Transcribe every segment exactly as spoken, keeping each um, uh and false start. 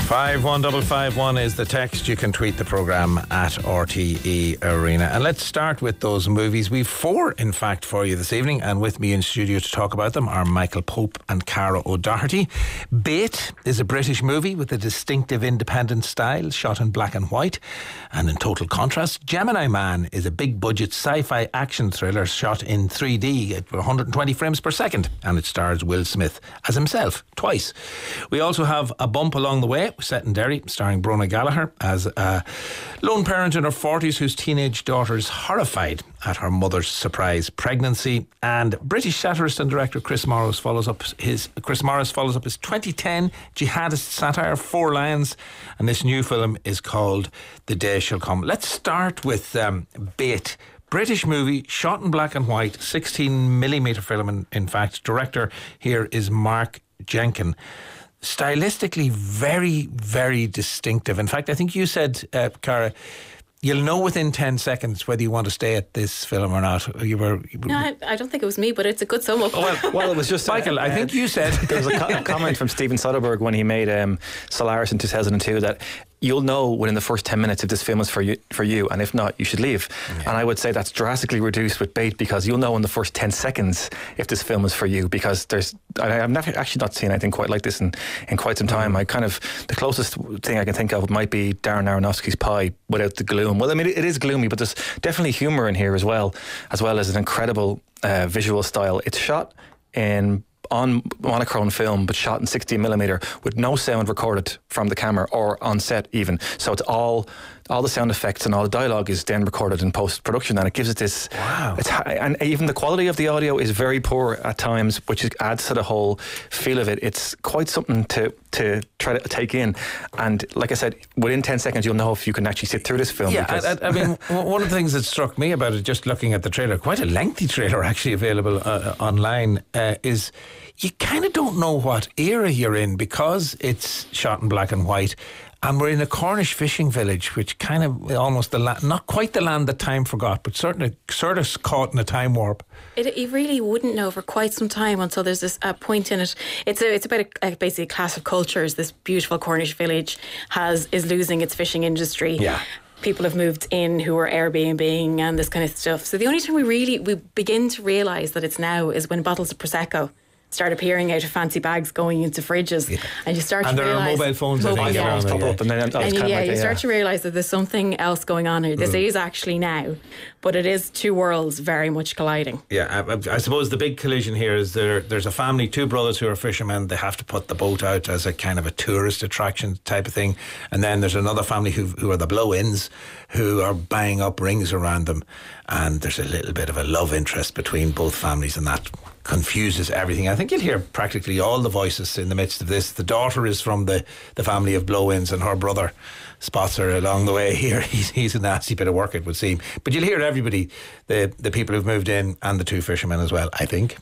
five one five five one is the text. You can tweet the programme at R T E Arena. And let's start with those movies. We've four, in fact, for you this evening. And with me in studio to talk about them are Michael Pope and Cara O'Doherty. Bait is a British movie with a distinctive independent style, shot in black and white. And in total contrast, Gemini Man is a big-budget sci-fi action thriller shot in three D at one hundred twenty frames per second. And it stars Will Smith as himself, twice. We also have A Bump Along the Way, set in Derry, starring Brona Gallagher as a lone parent in her forties whose teenage daughter is horrified at her mother's surprise pregnancy. And British satirist and director Chris Morris follows up his Chris Morris follows up his twenty ten jihadist satire Four Lions, and this new film is called The Day Shall Come. Let's start with um, Bait. British movie, shot in black and white, sixteen millimeter film. In, in fact, director here is Mark Jenkin. Stylistically very, very distinctive. In fact, I think you said, uh, Cara, you'll know within ten seconds whether you want to stay at this film or not. You were. You were no, I, I don't think it was me, but it's a good sum up. Oh, well, well, it was just Michael. Uh, I think you said there was a co- comment from Steven Soderbergh when he made um, Solaris in two thousand two that you'll know within the first ten minutes if this film is for you, for you, and if not, you should leave. Yeah. And I would say that's drastically reduced with Bait, because you'll know in the first ten seconds if this film is for you, because there's I, I've never actually not seen anything quite like this in, in quite some time. Mm. I kind of the closest thing I can think of might be Darren Aronofsky's Pi without the gloom. Well, I mean, it, it is gloomy, but there's definitely humour in here as well, as well as an incredible uh, visual style. It's shot in on monochrome film, but shot in sixteen millimeter with no sound recorded from the camera or on set even. So it's all all the sound effects and all the dialogue is then recorded in post-production, and it gives it this wow. It's, and even the quality of the audio is very poor at times, which is, adds to the whole feel of it. It's quite something to to try to take in, and like I said, within ten seconds you'll know if you can actually sit through this film. Yeah, I, I mean, one of the things that struck me about it, just looking at the trailer, quite a lengthy trailer actually available uh, online, uh, is you kind of don't know what era you're in, because it's shot in black and white. And we're in a Cornish fishing village, which kind of almost the land, not quite the land that time forgot, but certainly sort of caught in a time warp. It, you really wouldn't know for quite some time until there's this uh, point in it. It's a, it's about a, a, basically a clash of cultures. This beautiful Cornish village has is losing its fishing industry. Yeah. People have moved in who are Airbnb-ing and this kind of stuff. So the only time we really we begin to realise that it's now is when bottles of Prosecco start appearing out of fancy bags going into fridges, yeah. and you start and to realise... And there are mobile phones, mobile, I think, yeah. around there, yeah. Up and then and you, yeah, like, you yeah. start to realise that there's something else going on here. This mm. is actually now, but it is two worlds very much colliding. Yeah, I, I suppose the big collision here is there. There's a family, two brothers who are fishermen. They have to put the boat out as a kind of a tourist attraction type of thing. And then there's another family who, who are the blow-ins, who are buying up rings around them. And there's a little bit of a love interest between both families, and that confuses everything. I think you'll hear practically all the voices in the midst of this. The daughter is from the, the family of blow-ins, and her brother spots her along the way here. He's, he's a nasty bit of work, it would seem. But you'll hear everybody, the, the people who've moved in and the two fishermen as well, I think.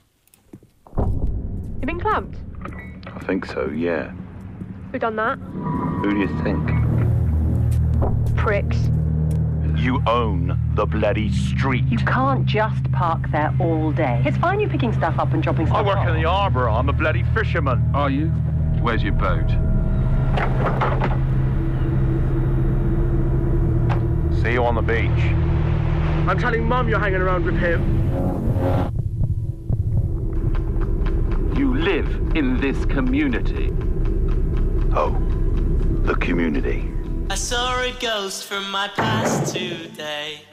You been clamped? I think so, yeah. Who done that? Who do you think? Pricks. You own the bloody street. You can't just park there all day. It's fine you picking stuff up and dropping stuff I work off. in the harbour. I'm a bloody fisherman. Are you? Where's your boat? See you on the beach. I'm telling Mum you're hanging around with him. You live in this community. Oh, the community. I saw a ghost from my past today.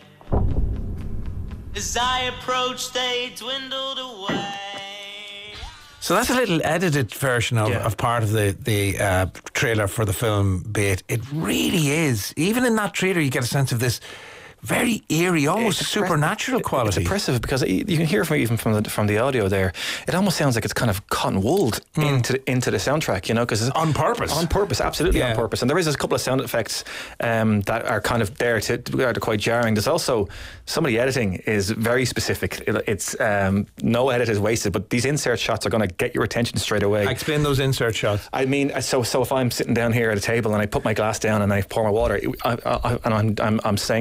As I approached, they dwindled away. So that's a little edited version of, yeah. of part of the, the uh, trailer for the film Bait. It really is. Even in that trailer, you get a sense of this very eerie, almost it's supernatural impre- quality. It's impressive because you can hear from even from the from the audio there. It almost sounds like it's kind of cotton wooled mm. into the, into the soundtrack, you know, because on purpose, on purpose, absolutely yeah. on purpose. And there is a couple of sound effects um, that are kind of there to, to are quite jarring. There's also some of the editing is very specific. It, it's um, no edit is wasted, but these insert shots are going to get your attention straight away. Explain those insert shots. I mean, so so if I'm sitting down here at a table and I put my glass down and I pour my water, I, I, and I'm, I'm I'm saying some dialogue.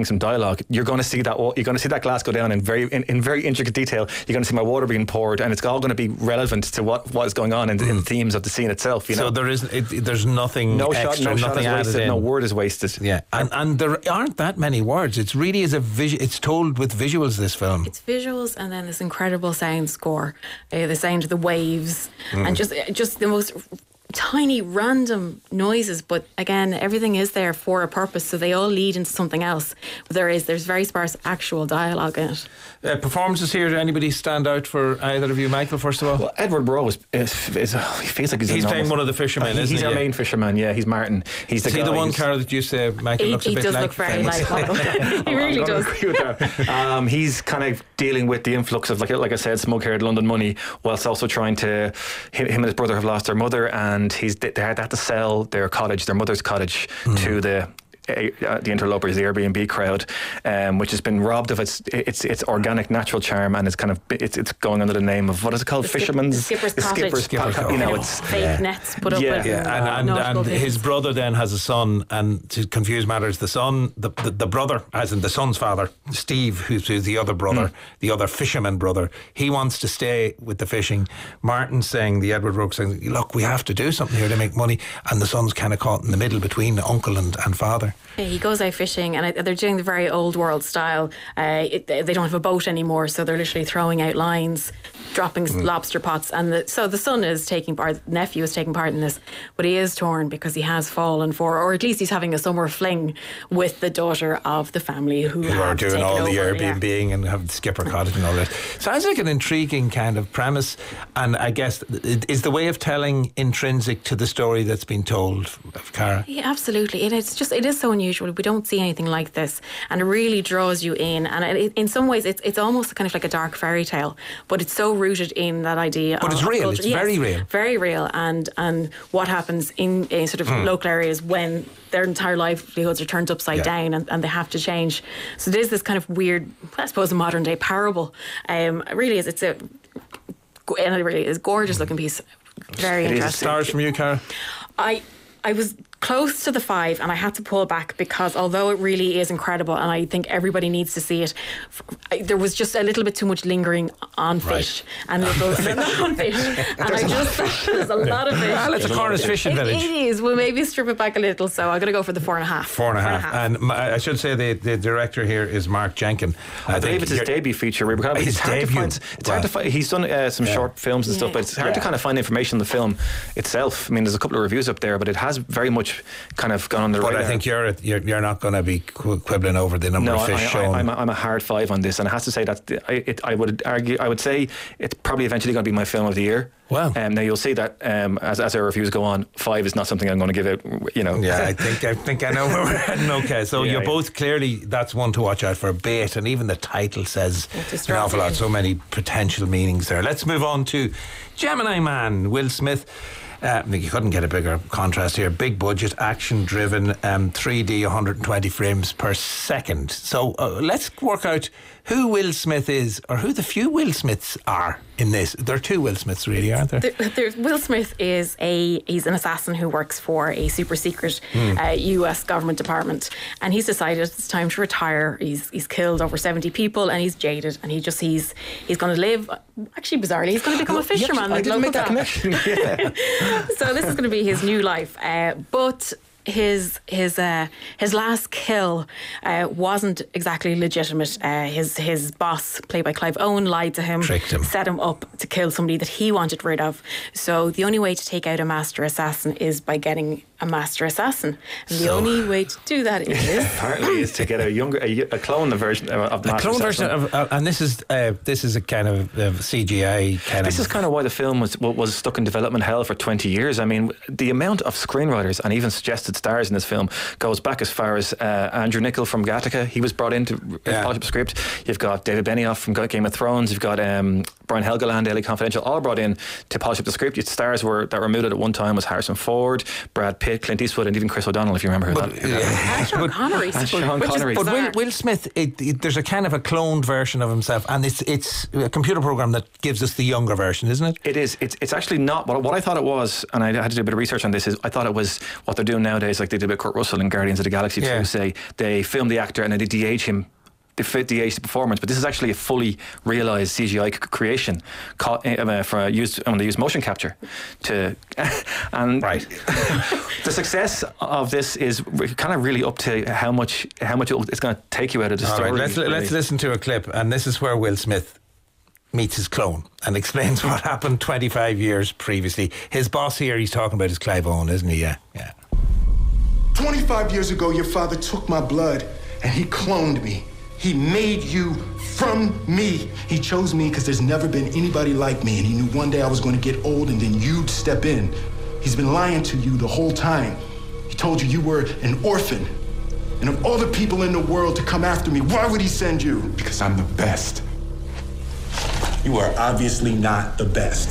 dialogue. You're going to see that you're going to see that glass go down in very in, in very intricate detail. You're going to see my water being poured, and it's all going to be relevant to what, what is going on in, mm. in the themes of the scene itself. You know, so there is it, there's nothing no extra, shot, no nothing shot is added wasted, in. no word is wasted. Yeah, and and there aren't that many words. It's really is a visu- It's told with visuals. This film. It's visuals, and then this incredible sound score, uh, the sound of the waves, mm. and just just the most tiny random noises, but again everything is there for a purpose, so they all lead into something else. But there is there's very sparse actual dialogue in it. Uh, performances here, did anybody stand out for either of you? Michael, first of all? Well, Edward Burrow is, is, is uh, he feels like he's, he's enormous. playing one of the fishermen, uh, isn't he's he? our yeah. main fisherman, yeah, he's Martin. He's the is he guy the one, who's, Carol, that you say Michael he, looks a he bit does like look very famous. like Michael. He really does. Agree with that. Um, he's kind of dealing with the influx of, like like I said, smoke-haired London money, whilst also trying to him, him and his brother have lost their mother, and he's they had to sell their cottage, their mother's cottage, mm. to the uh, the interlopers, the Airbnb crowd, um, which has been robbed of its its its organic natural charm, and it's kind of it's it's going under the name of, what is it called, the skip, Fisherman's the skipper's the cottage. skipper's, skipper's you know, it's fake yeah. nets put up yeah. with, yeah, and, and, and, and his brother then has a son, and to confuse matters, the son, the, the, the brother, as in the son's father, Steve, who's, who's the other brother, mm. the other fisherman brother, he wants to stay with the fishing. Martin's saying, the Edward Rourke saying, look, we have to do something here to make money, and the son's kind of caught in the middle between uncle and, and father. Yeah, he goes out fishing, and they're doing the very old world style. Uh, it, they don't have a boat anymore, so they're literally throwing out lines, dropping mm. lobster pots, and the, so the son is taking part, the nephew is taking part in this, but he is torn because he has fallen for, or at least he's having a summer fling with the daughter of the family who, who are doing all over, the Airbnb-ing, yeah. and have the skipper cottage and all that. Sounds like an intriguing kind of premise, and I guess is the way of telling intrinsic to the story that's been told of Cara? Yeah, absolutely. It is just it is so unusual. We don't see anything like this, and it really draws you in. And it, in some ways, it's it's almost kind of like a dark fairy tale, but it's so rooted in that idea. But of, it's real. Culture. It's yes, very real. Very real. And and what happens in, in sort of mm. local areas when their entire livelihoods are turned upside yeah. down, and, and they have to change. So there's this kind of weird, I suppose, a modern day parable. Um, it really is. It's a and it really is gorgeous looking piece. Very it interesting. Is. Stars from you, Cara? I I was close to the five, and I had to pull back because although it really is incredible, and I think everybody needs to see it, there was just a little bit too much lingering on fish right. and little on fish, and I just there's a lot of fish. Well, it's a Cornish fishing it, village. It is. Well, maybe strip it back a little. So I'm going to go for the four and a half. Four and a half. And, and I should say the, the director here is Mark Jenkin. I, I believe it's his debut feature. We're kind of, his it's hard debut. To find, it's wow. hard to find. He's done uh, some yeah. short films and yeah. stuff, but it's hard yeah. to kind of find information on the film itself. I mean, there's a couple of reviews up there, but it has very much kind of gone on the but radar. I think you're you're, you're not going to be quibbling over the number no, of fish I, I, shown. I'm, a, I'm a hard five on this, and I have to say that I, it, I would argue, I would say it's probably eventually going to be my film of the year. Wow. Um, now you'll see that um, as, as our reviews go on, five is not something I'm going to give out. You know. Yeah, I think I think I know where we're heading. Okay, so yeah, you're yeah. both clearly that's one to watch out for. Bait, and even the title says an awful lot. So many potential meanings there. Let's move on to Gemini Man, Will Smith. Uh, you couldn't get a bigger contrast here. Big budget, action driven, um, three D, one hundred twenty frames per second. So uh, let's work out who Will Smith is, or who the few Will Smiths are in this. There are two Will Smiths, really, aren't there? there there's, Will Smith is a he's an assassin who works for a super secret mm. uh, U S government department, and he's decided it's time to retire. He's he's killed over seventy people, and he's jaded, and he just he's he's going to live. Actually, bizarrely, he's going to become a fisherman. Yeah, I didn't make that connection. Yeah. So this is going to be his new life, uh, but his his uh, his last kill uh, wasn't exactly legitimate. Uh, his his boss, played by Clive Owen, lied to him, tricked him, set him up to kill somebody that he wanted rid of. So the only way to take out a master assassin is by getting a master assassin, and the so, only way to do that is apparently is to get a younger a, a clone version of the a master clone assassin. version of, uh, and this is uh, this is a kind of uh, C G I kind this of. is kind of why the film was was stuck in development hell for twenty years. I mean, the amount of screenwriters and even suggested stars in this film goes back as far as uh, Andrew Niccol from Gattaca. He was brought in to yeah. polish up the script. You've got David Benioff from Game of Thrones. You've got um, Brian Helgeland, L A Confidential, all brought in to polish up the script. Your stars were that were mooted at one time was Harrison Ford, Brad Pitt, Clint Eastwood, and even Chris O'Donnell, if you remember who but, that. Yeah. Sean Connery. And Sean Connery. But Will, Will Smith, it, it, there's a kind of a cloned version of himself, and it's it's a computer program that gives us the younger version, isn't it? It is. It's it's actually not. What, what I thought it was, and I had to do a bit of research on this, is I thought it was what they're doing nowadays, like they did with Kurt Russell in Guardians of the Galaxy yeah. two, say they film the actor and then they de-age him the fifty-eight performance, but this is actually a fully realised C G I c- creation caught, uh, for used when they use motion capture to and right. The success of this is kind of really up to how much how much it's going to take you out of the All story. right, let's really. let's listen to a clip, and this is where Will Smith meets his clone and explains what happened twenty-five years previously. His boss here, he's talking about, is Clive Owen, isn't he? Yeah, yeah. twenty-five years ago, your father took my blood and he cloned me. He made you from me. He chose me because there's never been anybody like me, and he knew one day I was going to get old and then you'd step in. He's been lying to you the whole time. He told you you were an orphan. And of all the people in the world to come after me, why would he send you? Because I'm the best. You are obviously not the best.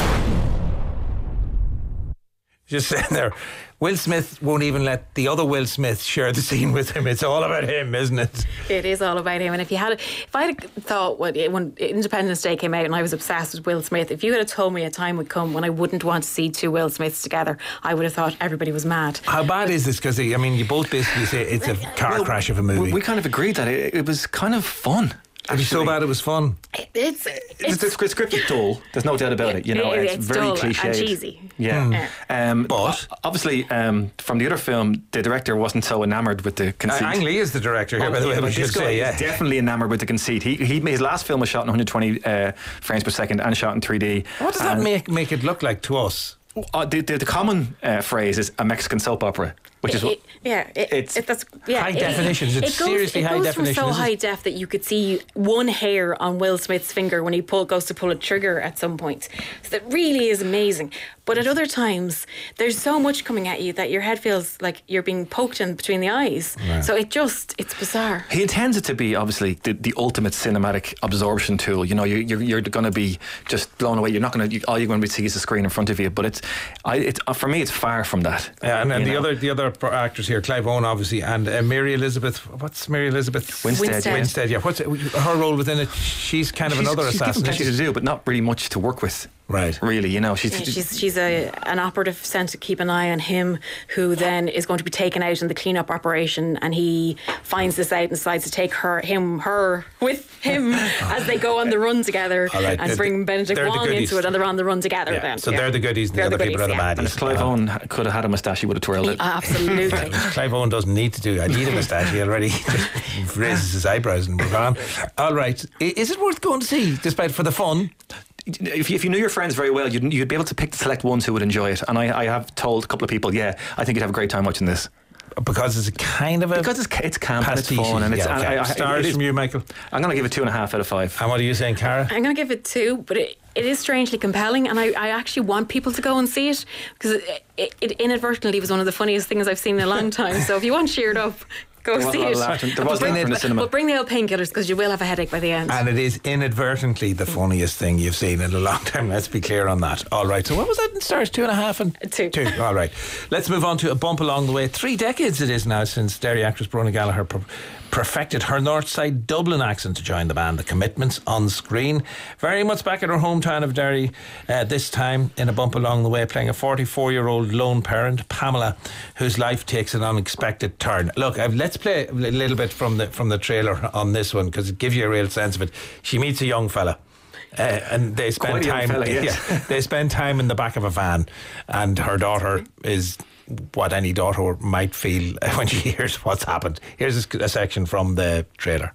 Just saying there, Will Smith won't even let the other Will Smith share the scene with him. It's all about him, isn't it? It is all about him. And if you had, if I had thought when, when Independence Day came out and I was obsessed with Will Smith, if you had told me a time would come when I wouldn't want to see two Will Smiths together, I would have thought everybody was mad. How bad is this? Because I mean, you both basically say it's a car Well, crash of a movie. We, we kind of agreed that it, it was kind of fun. It was so bad it was fun. It's It's, it's, it's scripted dull. There's no doubt about it. You know, It- it's, it's very dull cliched and cheesy. Yeah, um, But- o- obviously, um, from the other film, the director wasn't so enamoured with the conceit. Ang Lee is the director here, Oh, by the yeah, way. but We should this guy say, yeah. is definitely enamoured with the conceit. He, he his last film was shot in one hundred twenty uh, frames per second and shot in three D. What does that And, make make it look like to us? Uh, the, the, the common uh, phrase is a Mexican soap opera, which is what. It- yeah, it, It's it, that's yeah. high it- definitions. It's it goes, seriously it high goes definition, From so isn't it? high def that you could see one hair on Will Smith's finger when he pull, goes to pull a trigger at some point. So that really is amazing. But at other times, there's so much coming at you that your head feels like you're being poked in between the eyes. Right. So it just, it's bizarre. He intends it to be obviously the, the ultimate cinematic absorption tool. You know, you, you're you're going to be just blown away. You're not going to. You, all you're going to see is the screen in front of you. But it's, I, it's uh, for me, it's far from that. Yeah, and, and You the know? other the other pro- actors here, Clive Owen, obviously, and uh, Mary Elizabeth. What's Mary Elizabeth Winstead. Winstead. Winstead, yeah. What's her role within it? She's kind of she's, another she's given assassin. plenty to do, but not really much to work with. Right. Really, you know, she's, Yeah, she's she's a an operative sent to keep an eye on him, who then is going to be taken out in the cleanup operation, and he finds this out and decides to take her, him, her with him as they go on the run together, All right, and the- bring Benedict they're the Wong goodies. into it, and they're on the run together. Yeah. Then, So yeah. they're the goodies, and the They're other people are the goodies, yeah. baddies. and if Clive Owen could have had a moustache, he would have twirled it. Absolutely. Clive Owen doesn't need to do. I need a moustache. He already just raises his eyebrows and move on. All right, I- is it worth going to see, despite for the fun? If you, if you knew your friends very well, you'd, you'd be able to pick select ones who would enjoy it. And I, I have told a couple of people, yeah, I think you'd have a great time watching this. Because it's a kind of a Because it's it's camp and it's pastiche. fun and it's Yeah, okay. and I, I, Stars it is- from you, Michael. I'm going to give it two and a half out of five. And what are you saying, Cara? I'm going to give it two, but it, it is strangely compelling, and I, I actually want people to go and see it, because it, it, it inadvertently was one of the funniest things I've seen in a long time. So if you want cheered up, go There was see a lot it. of laughter. There But was bring laughter in the it- cinema. But bring the old painkillers, because you will have a headache by the end. And it is inadvertently the funniest thing you've seen in a long time. Let's be clear on that. All right. So what was that in stars? Two and a half and Two. Two. All right. Let's move on to a bump along the way. Three decades it is now since Derry actress Brona Gallagher per- perfected her North Side Dublin accent to join the band The Commitments on screen. Very much back in her hometown of Derry, uh, this time in a bump along the way, playing a forty-four-year-old lone parent, Pamela, whose life takes an unexpected turn. Look, I've, let's play a little bit from the from the trailer on this one, because it gives you a real sense of it. She meets a young fella. Uh, and they spend Quite a young time. fella, yes. yeah, they spend time in the back of a van, and her daughter is what any daughter might feel when she hears what's happened. Here's a, a section from the trailer.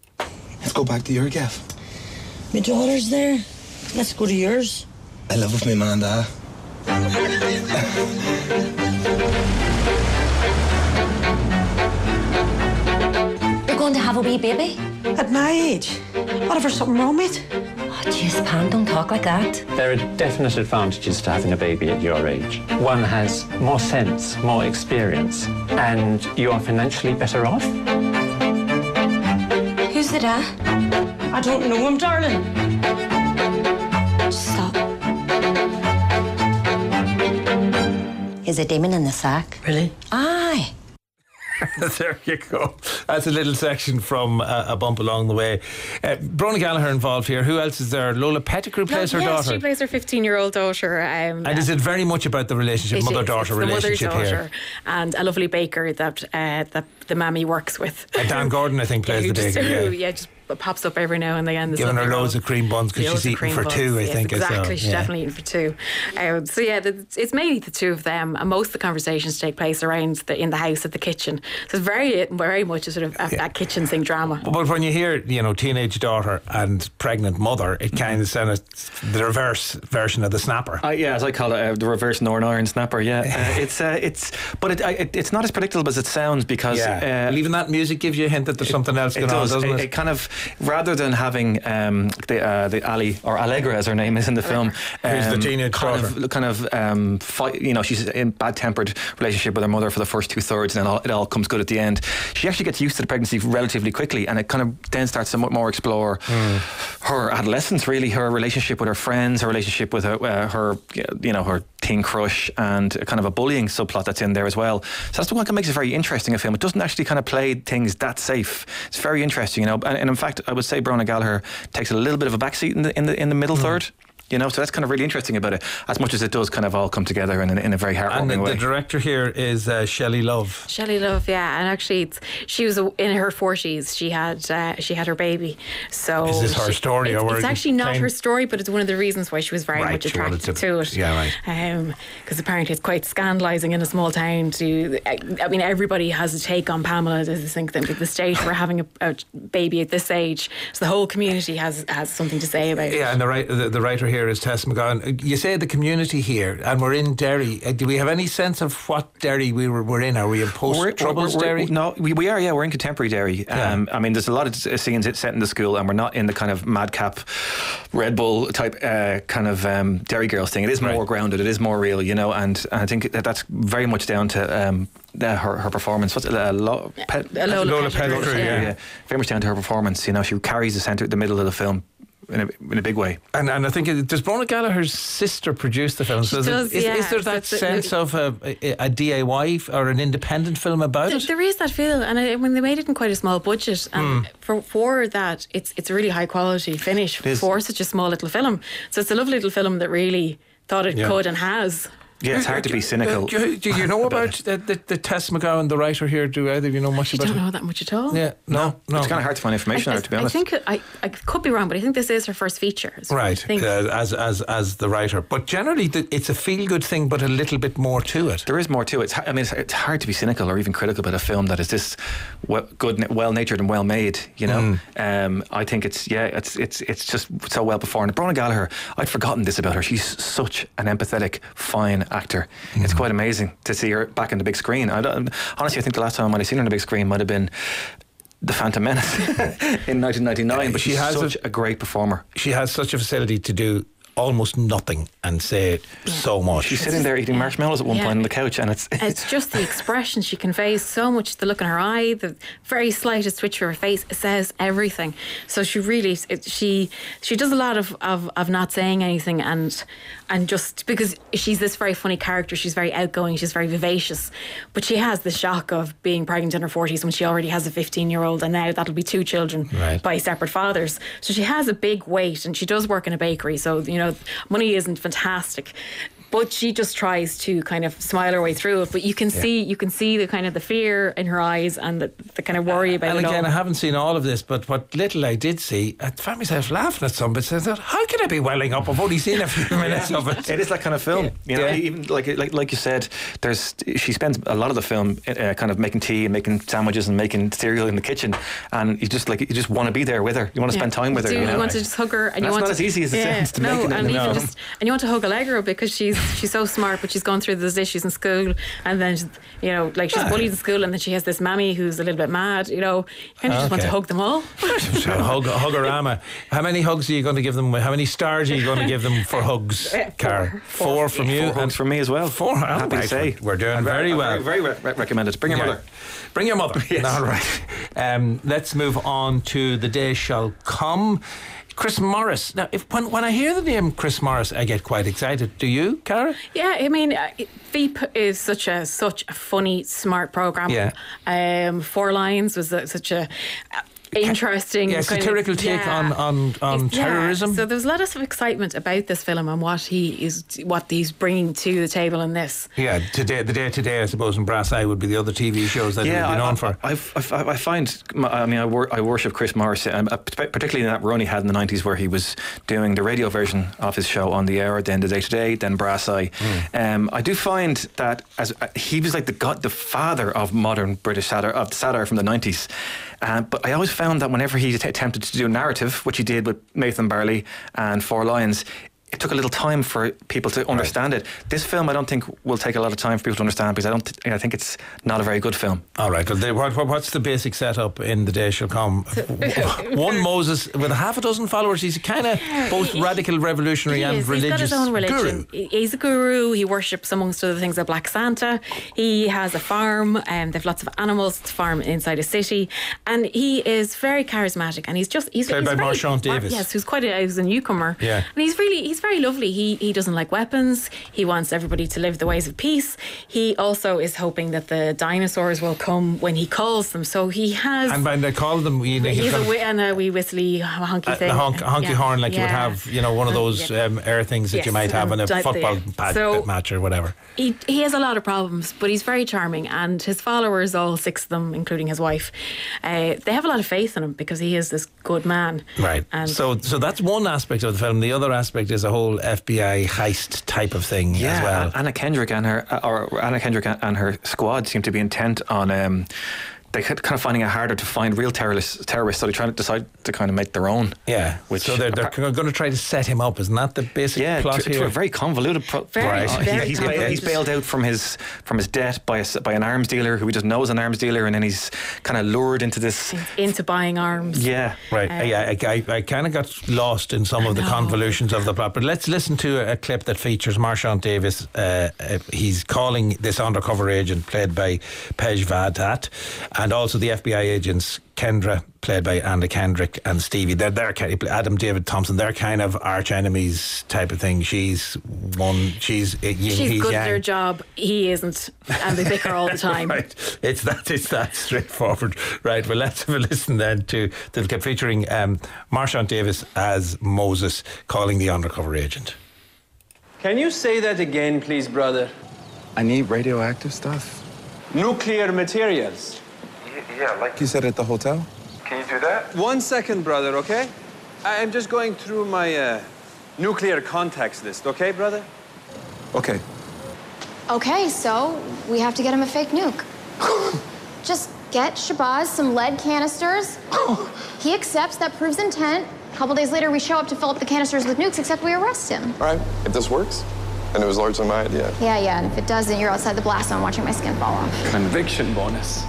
Let's go back to your gaff. My daughter's there. Let's go to yours. I live with my man and dad. You're going to have a wee baby? At my age? What if there's something wrong with? Oh, jeez, Pam, don't talk like that. There are definite advantages to having a baby at your age. One has more sense, more experience, and you are financially better off. Who's the dad? I don't know him, darling. Stop. Is a demon in the sack? Really? Aye. There you go. That's a little section from uh, A Bump Along the Way. Uh, Bronagh Gallagher involved here. Who else is there? Lola Pettigrew plays no, her yes, daughter. she plays her fifteen-year-old daughter. Um, and is it very much about the relationship, mother-daughter relationship mother-daughter here? And a lovely baker that uh, that the mammy works with. Uh, Dan Gordon, I think, plays yeah, the baker. Just, yeah. yeah, just pops up every now and again. Giving her loads of cream buns because she's eating for buns. two, I yes, think. Exactly, as well. she's yeah. definitely eating for two. Um, so yeah, the, it's mainly the two of them, and most of the conversations take place around the in the house at the kitchen. So it's very, very much a sort of a, yeah. a kitchen sink drama. But when you hear, you know, teenage daughter and pregnant mother, it kind of sounds the reverse version of the Snapper. Uh, yeah, as I call it, uh, the reverse Northern Iron Snapper. Yeah, uh, it's uh, it's, but it, it, it's not as predictable as it sounds because yeah. uh, well, even that music gives you a hint that there's it, something else going it does. on, doesn't it, it? It kind of, rather than having um, the uh, the Ali or Allegra as her name is in the film, um, who's the teenage kind daughter, of kind of um, fight, you know, she's in bad tempered relationship with her mother for the first two thirds, and then all, it all comes good at the end. She actually gets used to the pregnancy relatively quickly, and it kind of then starts to more explore mm. her adolescence, really, her relationship with her friends, her relationship with her, uh, her you know, her teen crush, and kind of a bullying subplot that's in there as well. So that's what makes it very interesting a film. It doesn't actually kind of play things that safe. It's very interesting, you know, and, and in fact, I would say Bronagh Gallagher takes a little bit of a backseat in the in the in the middle mm. third. You know, so that's kind of really interesting about it, as much as it does kind of all come together in a, in a very heartwarming and the, way. the director here is uh, Shelley Love. Shelley Love, yeah, and actually, it's, she was in her forties. She had uh, she had her baby. So is this her she, story, it's, or it's actually not playing? her story, but it's one of the reasons why she was very right, much attracted to, to, it. Yeah, right. Because um, apparently, it's quite scandalising in a small town. To I, I mean, everybody has a take on Pamela. They think that at the stage we're having a, a baby at this age, so the whole community has has something to say about yeah, it. Yeah, and the, right, the, the writer here is Tess McGowan. You say the community here, and we're in Derry. Uh, do we have any sense of what Derry we were, we're in? Are we in post-Troubles Derry? No, we, we are, yeah, we're in contemporary Derry. Yeah. Um, I mean, there's a lot of scenes set in the school, and we're not in the kind of madcap Red Bull type uh, kind of um, Derry Girls thing. It is more right. grounded, it is more real, you know, and, and I think that that's very much down to um, uh, her, her performance. What's it? Uh, Lo- Pe- Lola, Lola Pettigrew, Pettigrew, yeah. yeah. yeah. Very much down to her performance, you know, she carries the centre, the middle of the film. In a, in a big way. And and I think, it, does Bronagh Gallagher's sister produce the film? So she does, is, yeah. is there that so sense of a, a, a D I Y or an independent film about there, it? There is that feel, and I, when they made it in quite a small budget, and mm. for for that, it's it's a really high quality finish for such a small little film. So it's a lovely little film that really thought it yeah. could and has. Yeah, it's hard to be cynical. Do you, do you know about the, the, the Tess McGowan, the writer here? Do either of you know much I about it? I don't know that much at all. Yeah, no, no. It's kind of hard to find information I, out, to be honest. I think, I, I could be wrong, but I think this is her first feature. Right, uh, as as as the writer. But generally, the, it's a feel-good thing, but a little bit more to it. There is more to it. It's, I mean, it's, it's hard to be cynical or even critical about a film that is this well, good, well-natured and well-made, you know. Mm. Um, I think it's, yeah, it's it's it's just so well performed. Bronagh Gallagher, I'd forgotten this about her. She's such an empathetic, fine actor. Mm. It's quite amazing to see her back on the big screen. I don't, honestly, I think the last time I might have seen her on the big screen might have been The Phantom Menace in nineteen ninety-nine. But she she's has such a, a great performer. She has such a facility to do almost nothing and say so much. She's sitting there eating marshmallows at one yeah. point on the couch, and it's it's just the expression she conveys so much. The look in her eye, the very slightest twitch of her face, it says everything. So she really it, she she does a lot of, of, of not saying anything, and and just because she's this very funny character, she's very outgoing, she's very vivacious, but she has the shock of being pregnant in her forties when she already has a fifteen year old, and now that'll be two children right. by separate fathers. So she has a big weight, and she does work in a bakery, so you know money isn't fantastic, but she just tries to kind of smile her way through it. But you can yeah. see you can see the kind of the fear in her eyes and the, the kind of worry about and it again all. I haven't seen all of this, but what little I did see, I found myself laughing at some bits. I thought, how can I be welling up? I've only seen a few minutes yeah. of it. It is that kind of film, yeah. you know. Yeah. Even like like like you said, there's she spends a lot of the film uh, kind of making tea and making sandwiches and making cereal in the kitchen, and you just like you just want to be there with her. You want to yeah. spend time with her. Do, you, know? you want to just hug her, and, and you that's want not to, as easy as it yeah, sounds to no, make it. And, in even the just, and you want to hug Allegra because she's she's so smart, but she's gone through those issues in school, and then you know, like she's bullied in school, and then she has this mammy who's a little bit mad. You know, you kind of okay. just want to hug them all. So hug, hugorama. How many hugs are you going to give them? How many stars are you going to give them for hugs, Cara? Four, four from you, four hugs from me as well. Four. Happy right. to say we're doing very well. Very, very re- recommended. Bring your yeah. mother. Bring your mother. Yes. All right. Um, let's move on to The Day Shall Come. Chris Morris. Now, if when when I hear the name Chris Morris, I get quite excited. Do you, Cara? Yeah, I mean, uh, Veep is such a such a funny, smart program. Yeah. Um, Four Lions was a, such a. Uh, interesting yeah, satirical of, take yeah. on on, on yeah. terrorism. So there was a lot of excitement about this film and what he is, what he's bringing to the table in this. Yeah, today, the day today, I suppose, in Brass Eye would be the other T V shows that yeah, he'd be known I, for. I, I, I find, I mean, I, wor- I worship Chris Morris, um, particularly in that run he had in the nineties where he was doing the radio version of his show on the air, then the Day Today, then Brass Eye. Mm. Um, I do find that as uh, he was like the god, the father of modern British satire, of satire from the nineties. Um, but I always found that whenever he t- attempted to do a narrative, which he did with Nathan Barley and Four Lions, it took a little time for people to understand right. it. This film, I don't think will take a lot of time for people to understand because I don't. Th- I think it's not a very good film. All right. Well, they, what, what's the basic setup in The Day Shall Come? One Moses with a half a dozen followers. He's kind of both radical, revolutionary, and is. religious He's got his own religion. guru. He's a guru. He worships, amongst other things, a Black Santa. He has a farm, and they've lots of animals. It's a farm inside a city, and he is very charismatic. And he's just he's played he's by very, Marchant Davis. Yes, who's quite a, who's a newcomer. Yeah, and he's really he's very lovely. He he doesn't like weapons. He wants everybody to live the ways of peace. He also is hoping that the dinosaurs will come when he calls them. So he has. And when they call them, you know, he's, he's a got wi- and a wee whistly honky a, thing. a honk, honky yeah. horn, like yeah. you would have, you know, one of those yeah. um, air things that yes. you might have in a um, football yeah. pad, so, match or whatever. He he has a lot of problems, but he's very charming, and his followers, all six of them, including his wife, uh, they have a lot of faith in him because he is this good man. Right. And so so that's one aspect of the film. The other aspect is a whole F B I heist type of thing yeah, as well. Anna Kendrick and her, or Anna Kendrick and her squad seem to be intent on. Um, They kind of finding it harder to find real terrorists, terrorists, so they try to decide to kind of make their own. Yeah, which so they're, they're going to try to set him up. Isn't that the basic yeah, plot to, here? to a very convoluted plot. Very, right. very he's, convoluted. he's bailed out from his from his debt by a, by an arms dealer who he doesn't know is an arms dealer, and then he's kind of lured into this into buying arms. Yeah, right. Uh, yeah, I, I, I kind of got lost in some of the convolutions of the plot. But let's listen to a, a clip that features Marchant Davis. Uh, uh, he's calling this undercover agent played by Pej Vadat, and also the F B I agents Kendra, played by Anna Kendrick, and Stevie. They're, they're Adam David Thompson. They're kind of arch enemies type of thing. She's one. She's uh, yin, she's he's good yang. at her job. He isn't, and they bicker all the time. Right. It's that. It's that straightforward. Right. Well, let's have a listen then to the clip featuring um, Marchant Davis as Moses calling the undercover agent. Can you say that again, please, brother? I need radioactive stuff. Nuclear materials. Yeah, like you said at the hotel. Can you do that? One second, brother, okay? I'm just going through my uh, nuclear contacts list, okay, brother? Okay. Okay, so we have to get him a fake nuke. Just get Shabazz some lead canisters. He accepts, that proves intent. A couple days later, we show up to fill up the canisters with nukes, except we arrest him. All right, if this works, and it was largely my idea. Yeah, yeah, and if it doesn't, you're outside the blast zone watching my skin fall off. Conviction bonus.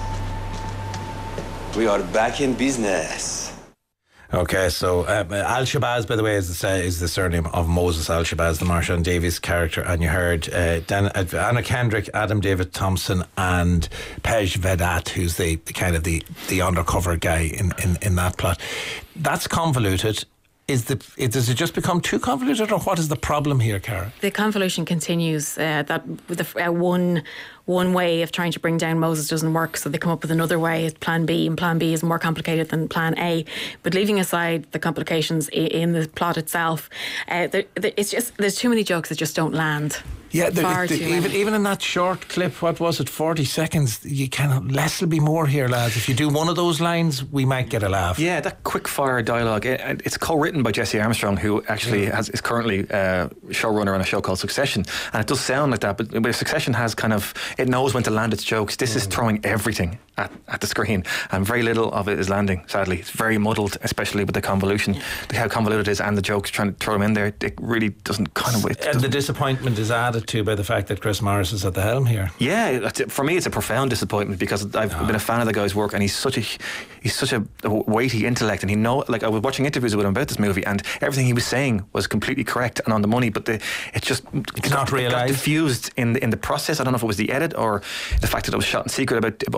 We are back in business. Okay, so uh, Al-Shabazz, by the way, is the, is the surname of Moses Al-Shabazz, the Marchant Davies character, and you heard uh, Dan, uh, Anna Kendrick, Adam David Thompson, and Pej Vadat, who's the, the kind of the, the undercover guy in, in, in that plot. That's convoluted. Is the it, does it just become too convoluted, or what is the problem here, Cara? The convolution continues. Uh, that with the, uh, one one way of trying to bring down Moses doesn't work, so they come up with another way. It's Plan B, and Plan B is more complicated than Plan A. But leaving aside the complications in, in the plot itself, uh, there, there, it's just there's too many jokes that just don't land. Yeah, the, Far the, too even many. even in that short clip, what was it, forty seconds? You kind less will be more here, lads. If you do one of those lines, we might get a laugh. Yeah, that quick fire dialogue. It, it's co-written by Jesse Armstrong, who actually yeah. has, is currently uh, showrunner on a show called Succession, and it does sound like that. But, but Succession has kind of it knows when to land its jokes. This mm. is throwing everything at, at the screen, and very little of it is landing. Sadly, it's very muddled, especially with the convolution, yeah. how convoluted it is, and the jokes trying to throw them in there. It really doesn't kind of. It and the disappointment is added to by the fact that Chris Morris is at the helm here. Yeah, for me, it's a profound disappointment because I've oh. been a fan of the guy's work, and he's such a he's such a weighty intellect, and he know like I was watching interviews with him about this movie, and everything he was saying was completely correct and on the money, but the it's just it's it not got, realised. It got diffused in the, in the process. I don't know if it was the edit or the fact that it was shot in secret about about two years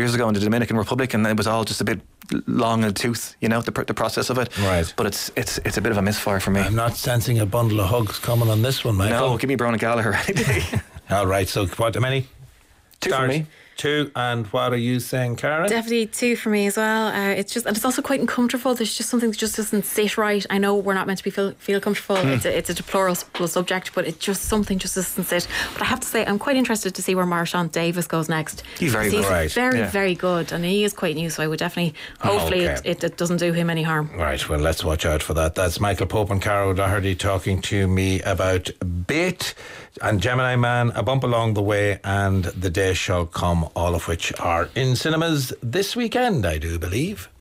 years ago in the Dominican Republic, and it was all just a bit long in the tooth, you know, the, the process of it. Right. But it's it's it's a bit of a misfire for me. I'm not sensing a bundle of hugs coming on this one, Michael. No, give me Brown and Gallagher any day. All right, so what, how many? Two Start. for me. Two, and what are you saying, Karen? Definitely two for me as well. Uh, it's just, and it's also quite uncomfortable. There's just something that just doesn't sit right. I know we're not meant to be feel, feel comfortable. Mm. It's, a, it's a deplorable subject, but it just something just doesn't sit. But I have to say, I'm quite interested to see where Marchant Davis goes next. He's very he's good. Right. Very, yeah. very good, and he is quite new. So I would definitely, hopefully, okay. it, it, it doesn't do him any harm. Right. Well, let's watch out for that. That's Michael Pope and Cara O'Doherty talking to me about Bait and Gemini Man, A Bump Along the Way, and The Day Shall Come, all of which are in cinemas this weekend, I do believe.